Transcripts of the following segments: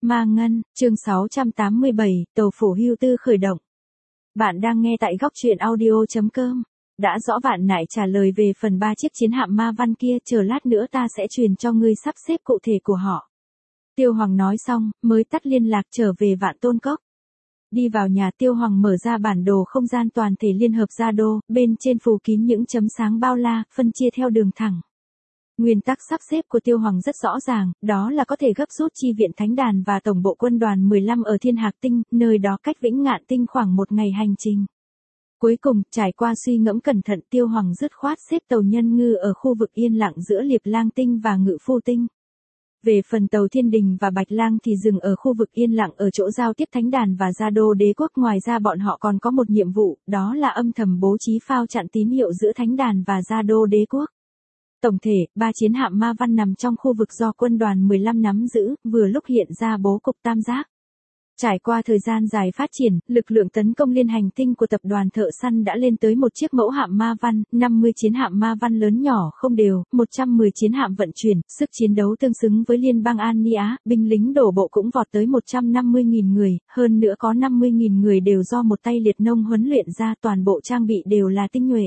Ma Ngân, chương 687, tàu phổ hưu tư khởi động. Bạn đang nghe tại góc truyện audio.com. Đã rõ Vạn Nại trả lời về phần 3 chiếc chiến hạm Ma Văn kia, chờ lát nữa ta sẽ truyền cho ngươi sắp xếp cụ thể của họ. Tiêu Hoàng nói xong, mới tắt liên lạc trở về Vạn Tôn Cốc. Đi vào nhà, Tiêu Hoàng mở ra bản đồ không gian toàn thể liên hợp Gia Đô, bên trên phủ kín những chấm sáng bao la, phân chia theo đường thẳng. Nguyên tắc sắp xếp của Tiêu Hoàng rất rõ ràng, đó là có thể gấp rút chi viện thánh đàn và tổng bộ quân đoàn 15 ở Thiên Hạc Tinh, nơi đó cách Vĩnh Ngạn Tinh khoảng một ngày hành trình. Cuối cùng, trải qua suy ngẫm cẩn thận, Tiêu Hoàng dứt khoát xếp tàu Nhân Ngư ở khu vực yên lặng giữa Liệp Lang Tinh và Ngự Phu Tinh. Về phần tàu Thiên Đình và Bạch Lang thì dừng ở khu vực yên lặng ở chỗ giao tiếp thánh đàn và Gia Đô đế quốc. Ngoài ra bọn họ còn có một nhiệm vụ, đó là âm thầm bố trí phao chặn tín hiệu giữa thánh đàn và Gia Đô đế quốc. Tổng thể, 3 chiến hạm Ma Văn nằm trong khu vực do quân đoàn 15 nắm giữ, vừa lúc hiện ra bố cục tam giác. Trải qua thời gian dài phát triển, lực lượng tấn công liên hành tinh của tập đoàn thợ săn đã lên tới một chiếc mẫu hạm Ma Văn, 50 chiến hạm Ma Văn lớn nhỏ không đều, 110 chiến hạm vận chuyển, sức chiến đấu tương xứng với liên bang An Ni Á, binh lính đổ bộ cũng vọt tới 150.000 người, hơn nữa có 50.000 người đều do một tay liệt nông huấn luyện ra, toàn bộ trang bị đều là tinh nhuệ.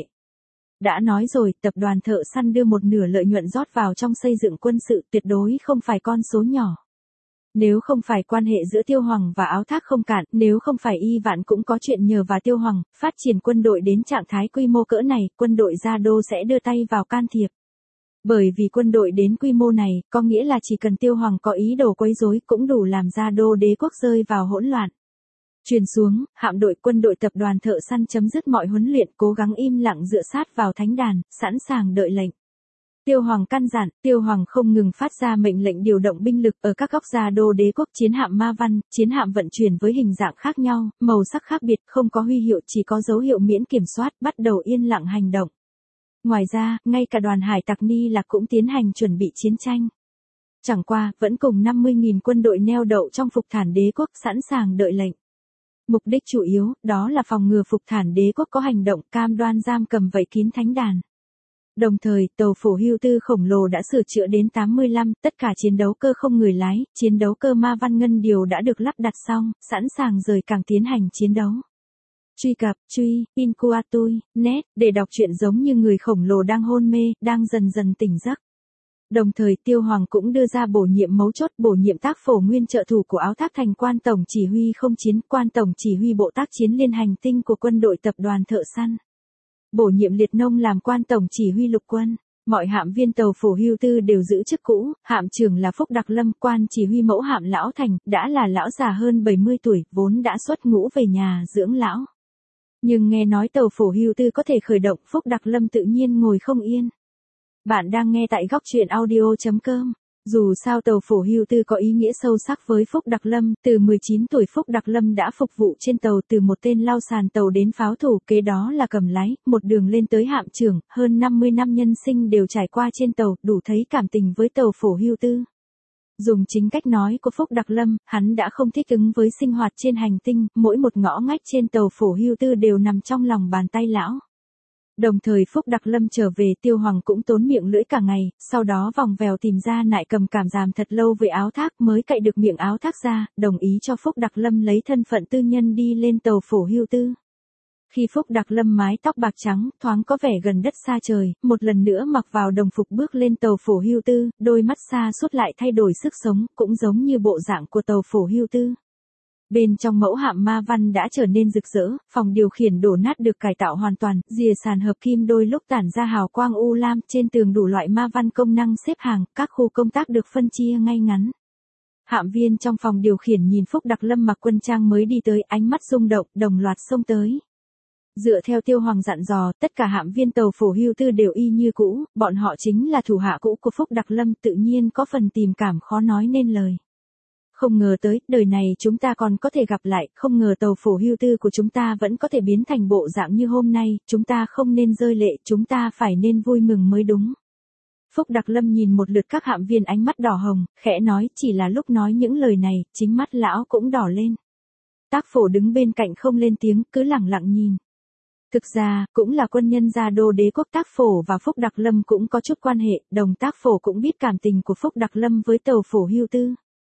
Đã nói rồi, tập đoàn thợ săn đưa một nửa lợi nhuận rót vào trong xây dựng quân sự, tuyệt đối không phải con số nhỏ. Nếu không phải quan hệ giữa Tiêu Hoàng và Áo Thác không cạn, nếu không phải Y Vạn cũng có chuyện nhờ và Tiêu Hoàng, phát triển quân đội đến trạng thái quy mô cỡ này, quân đội Gia Đô sẽ đưa tay vào can thiệp. Bởi vì quân đội đến quy mô này, có nghĩa là chỉ cần Tiêu Hoàng có ý đồ quấy rối cũng đủ làm Gia Đô đế quốc rơi vào hỗn loạn. Truyền xuống, hạm đội quân đội tập đoàn thợ săn chấm dứt mọi huấn luyện, cố gắng im lặng dựa sát vào thánh đàn, sẵn sàng đợi lệnh. Tiêu Hoàng căn dặn, Tiêu Hoàng không ngừng phát ra mệnh lệnh điều động binh lực ở các góc Gia Đô đế quốc. Chiến hạm Ma Văn, chiến hạm vận chuyển với hình dạng khác nhau, màu sắc khác biệt, không có huy hiệu, chỉ có dấu hiệu miễn kiểm soát, bắt đầu yên lặng hành động. Ngoài ra, ngay cả đoàn hải tặc Ni Lạc cũng tiến hành chuẩn bị chiến tranh. Chẳng qua, vẫn cùng 50.000 quân đội neo đậu trong Phục Thản đế quốc sẵn sàng đợi lệnh. Mục đích chủ yếu, đó là phòng ngừa Phục Thản đế quốc có hành động cam đoan giam cầm vây kín thánh đàn. Đồng thời, tàu phổ hưu tư khổng lồ đã sửa chữa đến 85, tất cả chiến đấu cơ không người lái, chiến đấu cơ Ma Văn Ngân Điều đã được lắp đặt xong, sẵn sàng rời cảng tiến hành chiến đấu. Truy cập, Pinkuatui, net, để đọc truyện giống như người khổng lồ đang hôn mê, đang dần dần tỉnh giấc. Đồng thời Tiêu Hoàng cũng đưa ra bổ nhiệm mấu chốt, bổ nhiệm Tác Phổ nguyên trợ thủ của Áo Thác thành quan tổng chỉ huy không chiến, quan tổng chỉ huy bộ tác chiến liên hành tinh của quân đội tập đoàn thợ săn. Bổ nhiệm Liệt Nông làm quan tổng chỉ huy lục quân. Mọi hạm viên tàu phổ hưu tư đều giữ chức cũ, hạm trưởng là Phúc Đặc Lâm, quan chỉ huy mẫu hạm Lão Thành, đã là lão già hơn 70 tuổi, vốn đã xuất ngũ về nhà dưỡng lão. Nhưng nghe nói tàu phổ hưu tư có thể khởi động, Phúc Đặc Lâm tự nhiên ngồi không yên. Bạn đang nghe tại góc truyện audio.com. Dù sao tàu phổ hưu tư có ý nghĩa sâu sắc với Phúc Đặc Lâm, từ 19 tuổi Phúc Đặc Lâm đã phục vụ trên tàu, từ một tên lao sàn tàu đến pháo thủ, kế đó là cầm lái, một đường lên tới hạm trưởng, hơn 50 năm nhân sinh đều trải qua trên tàu, đủ thấy cảm tình với tàu phổ hưu tư. Dùng chính cách nói của Phúc Đặc Lâm, hắn đã không thích ứng với sinh hoạt trên hành tinh, mỗi một ngõ ngách trên tàu phổ hưu tư đều nằm trong lòng bàn tay lão. Đồng thời Phúc Đặc Lâm trở về, Tiêu Hoàng cũng tốn miệng lưỡi cả ngày, sau đó vòng vèo tìm ra Nại Cầm cảm giảm thật lâu với Áo Thác mới cạy được miệng Áo Thác ra, đồng ý cho Phúc Đặc Lâm lấy thân phận tư nhân đi lên tàu phổ hưu tư. Khi Phúc Đặc Lâm mái tóc bạc trắng, thoáng có vẻ gần đất xa trời, một lần nữa mặc vào đồng phục bước lên tàu phổ hưu tư, đôi mắt xa suốt lại thay đổi sức sống, cũng giống như bộ dạng của tàu phổ hưu tư. Bên trong mẫu hạm Ma Văn đã trở nên rực rỡ, phòng điều khiển đổ nát được cải tạo hoàn toàn, rìa sàn hợp kim đôi lúc tản ra hào quang u lam, trên tường đủ loại Ma Văn công năng xếp hàng, các khu công tác được phân chia ngay ngắn. Hạm viên trong phòng điều khiển nhìn Phúc Đặc Lâm mặc quân trang mới đi tới, ánh mắt rung động, đồng loạt xông tới. Dựa theo Tiêu Hoàng dặn dò, tất cả hạm viên tàu phổ hưu tư đều y như cũ, bọn họ chính là thủ hạ cũ của Phúc Đặc Lâm, tự nhiên có phần tình cảm khó nói nên lời. Không ngờ tới, đời này chúng ta còn có thể gặp lại, không ngờ tàu phổ hưu tư của chúng ta vẫn có thể biến thành bộ dạng như hôm nay, chúng ta không nên rơi lệ, chúng ta phải nên vui mừng mới đúng. Phúc Đặc Lâm nhìn một lượt các hạm viên ánh mắt đỏ hồng, khẽ nói, chỉ là lúc nói những lời này, chính mắt lão cũng đỏ lên. Tác Phổ đứng bên cạnh không lên tiếng, cứ lẳng lặng nhìn. Thực ra, cũng là quân nhân Gia Đô đế quốc. Tác Phổ và Phúc Đặc Lâm cũng có chút quan hệ, đồng Tác Phổ cũng biết cảm tình của Phúc Đặc Lâm với tàu phổ hưu tư.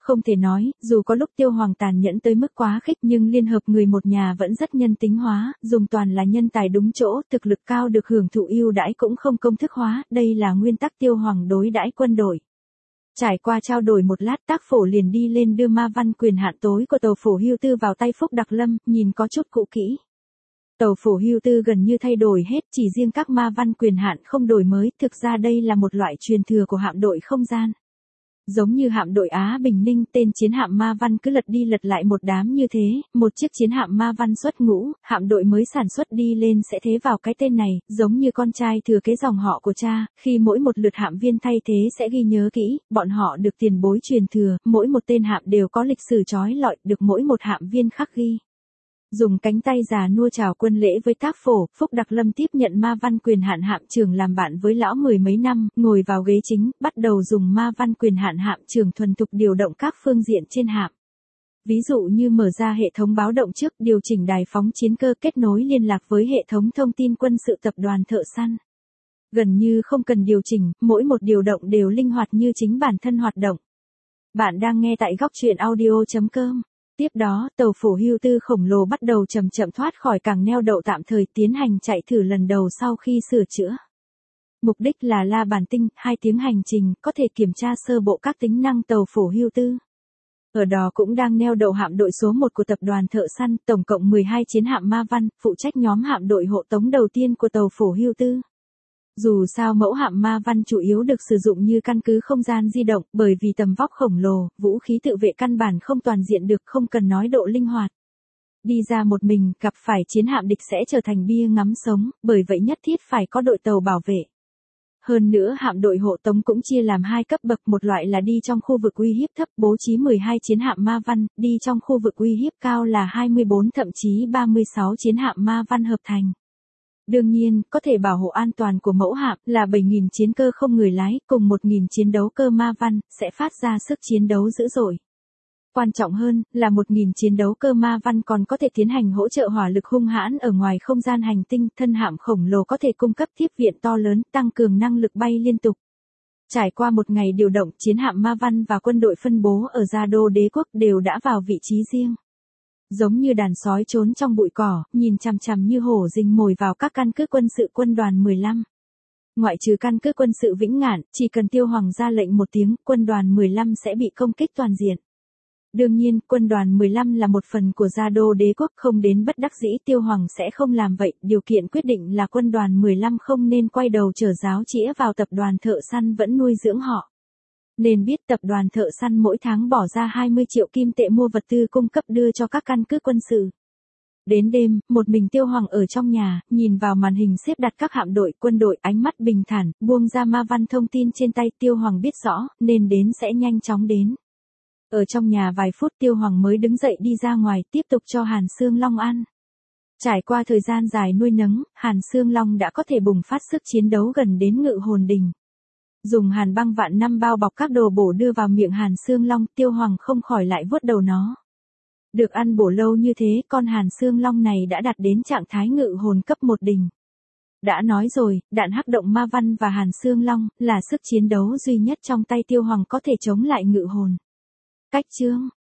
không thể nói, dù có lúc Tiêu Hoàng tàn nhẫn tới mức quá khích nhưng liên hợp người một nhà vẫn rất nhân tính hóa, dùng toàn là nhân tài đúng chỗ, thực lực cao được hưởng thụ ưu đãi cũng không công thức hóa, đây là nguyên tắc Tiêu Hoàng đối đãi quân đội. Trải qua trao đổi một lát, Tác Phổ liền đi lên đưa ma văn quyền hạn tối của Tàu Phổ Hưu Tư vào tay Phúc Đặc Lâm, nhìn có chút cũ kỹ. Tàu Phổ Hưu Tư gần như thay đổi hết, chỉ riêng các ma văn quyền hạn không đổi mới, thực ra đây là một loại truyền thừa của hạm đội không gian. Giống như hạm đội Á Bình Ninh, tên chiến hạm ma văn cứ lật đi lật lại một đám như thế, một chiếc chiến hạm ma văn xuất ngũ, hạm đội mới sản xuất đi lên sẽ thế vào cái tên này, giống như con trai thừa kế dòng họ của cha, khi mỗi một lượt hạm viên thay thế sẽ ghi nhớ kỹ, bọn họ được tiền bối truyền thừa, mỗi một tên hạm đều có lịch sử trói lọi, được mỗi một hạm viên khắc ghi. Dùng cánh tay già nua chào quân lễ với Tác Phổ, Phúc Đặc Lâm tiếp nhận ma văn quyền hạn hạm trưởng làm bạn với lão mười mấy năm, ngồi vào ghế chính, bắt đầu dùng ma văn quyền hạn hạm trưởng thuần thục điều động các phương diện trên hạm. Ví dụ như mở ra hệ thống báo động trước, điều chỉnh đài phóng chiến cơ, kết nối liên lạc với hệ thống thông tin quân sự tập đoàn thợ săn. Gần như không cần điều chỉnh, mỗi một điều động đều linh hoạt như chính bản thân hoạt động. Bạn đang nghe tại góc truyện audio.com. Tiếp đó, Tàu Phổ Hưu Tư khổng lồ bắt đầu chậm chậm thoát khỏi cảng neo đậu tạm thời, tiến hành chạy thử lần đầu sau khi sửa chữa. Mục đích là La Bàn Tinh, 2 tiếng hành trình, có thể kiểm tra sơ bộ các tính năng Tàu Phổ Hưu Tư. Ở đó cũng đang neo đậu hạm đội số 1 của tập đoàn thợ săn, tổng cộng 12 chiến hạm ma văn, phụ trách nhóm hạm đội hộ tống đầu tiên của Tàu Phổ Hưu Tư. Dù sao mẫu hạm ma văn chủ yếu được sử dụng như căn cứ không gian di động, bởi vì tầm vóc khổng lồ, vũ khí tự vệ căn bản không toàn diện được, không cần nói độ linh hoạt. Đi ra một mình, gặp phải chiến hạm địch sẽ trở thành bia ngắm sống, bởi vậy nhất thiết phải có đội tàu bảo vệ. Hơn nữa hạm đội hộ tống cũng chia làm 2 cấp bậc, một loại là đi trong khu vực uy hiếp thấp, bố trí 12 chiến hạm ma văn, đi trong khu vực uy hiếp cao là 24 thậm chí 36 chiến hạm ma văn hợp thành. Đương nhiên, có thể bảo hộ an toàn của mẫu hạm là 7.000 chiến cơ không người lái, cùng 1.000 chiến đấu cơ ma văn, sẽ phát ra sức chiến đấu dữ dội. Quan trọng hơn, là 1.000 chiến đấu cơ ma văn còn có thể tiến hành hỗ trợ hỏa lực hung hãn ở ngoài không gian hành tinh, thân hạm khổng lồ có thể cung cấp tiếp viện to lớn, tăng cường năng lực bay liên tục. Trải qua một ngày điều động, chiến hạm ma văn và quân đội phân bố ở Gia Đô Đế quốc đều đã vào vị trí riêng. Giống như đàn sói trốn trong bụi cỏ, nhìn chằm chằm như hổ rình mồi vào các căn cứ quân sự quân đoàn 15. Ngoại trừ căn cứ quân sự Vĩnh Ngạn, chỉ cần Tiêu Hoàng ra lệnh một tiếng, quân đoàn 15 sẽ bị công kích toàn diện. Đương nhiên, quân đoàn 15 là một phần của Gia Đô Đế quốc, không đến bất đắc dĩ Tiêu Hoàng sẽ không làm vậy, điều kiện quyết định là quân đoàn 15 không nên quay đầu trở giáo chĩa vào tập đoàn thợ săn vẫn nuôi dưỡng họ. Nên biết tập đoàn thợ săn mỗi tháng bỏ ra 20 triệu kim tệ mua vật tư cung cấp đưa cho các căn cứ quân sự. Đến đêm, một mình Tiêu Hoàng ở trong nhà, nhìn vào màn hình xếp đặt các hạm đội, quân đội, ánh mắt bình thản, buông ra ma văn thông tin trên tay. Tiêu Hoàng biết rõ, nên đến sẽ nhanh chóng đến. Ở trong nhà vài phút Tiêu Hoàng mới đứng dậy đi ra ngoài, tiếp tục cho Hàn Xương Long ăn. Trải qua thời gian dài nuôi nấng, Hàn Xương Long đã có thể bùng phát sức chiến đấu gần đến Ngự Hồn Đỉnh. Dùng hàn băng vạn năm bao bọc các đồ bổ đưa vào miệng Hàn Xương Long, Tiêu Hoàng không khỏi lại vuốt đầu nó. Được ăn bổ lâu như thế, con Hàn Xương Long này đã đạt đến trạng thái ngự hồn cấp 1 đỉnh. Đã nói rồi, đạn hắc động ma văn và Hàn Xương Long là sức chiến đấu duy nhất trong tay Tiêu Hoàng có thể chống lại ngự hồn. Cách chương